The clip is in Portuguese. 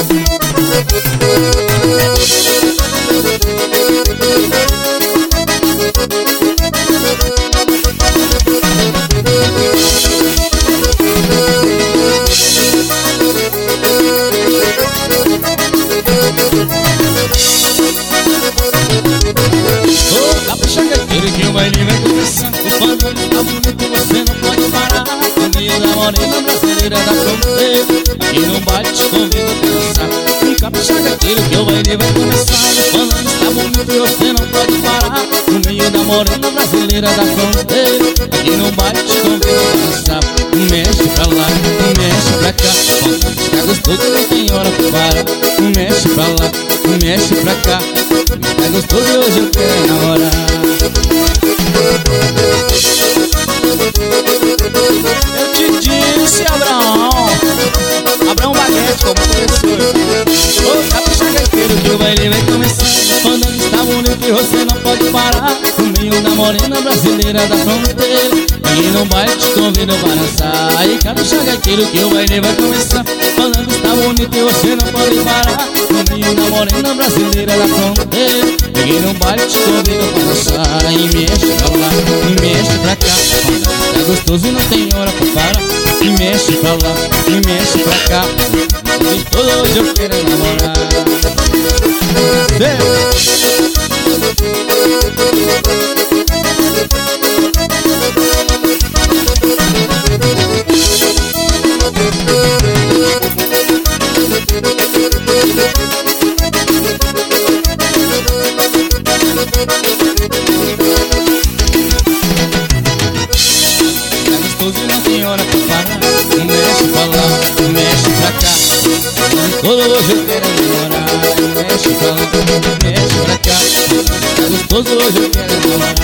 Capricha gaiteiro que o baile vai começar. O fandango tá bonito, você não pode parar. No meio da morena brasileira da fronteira, aqui no baile te convido a dançar. Capricha gaiteiro que o baile vai começar. O fandango tá bonito e você não pode parar. No meio da morena brasileira da fronteira, aqui no baile te convido a dançar. Mexe pra lá, mexe pra cá, o fandango está gostoso e não tem hora pra parar. Mexe pra lá, mexe pra cá, tá gostoso e hoje eu quero namorar. Eu te disse, Abraão Baguete como professor. Ô, capricha gaiteiro que o baile vai começar. O fandango está bonito e você não pode parar. No meio da morena brasileira da fronteira, aqui no baile te convido para dançar. Aí capricha gaiteiro que o baile vai começar. O fandango está bonito e você não pode parar. No meio da morena brasileira da fronteira, aqui no baile te convido para dançar. E mexe pra lá, e mexe pra cá, o fandango tá gostoso e não tem hora pra parar. E mexe pra lá, e mexe pra cá, e todo hoje eu quero namorar. Não tem hora pra parar. Mexe pra lá, mexe pra cá, todo hoje eu quero namorar. Mexe pra lá, mexe pra cá, tá gostoso hoje eu quero namorar.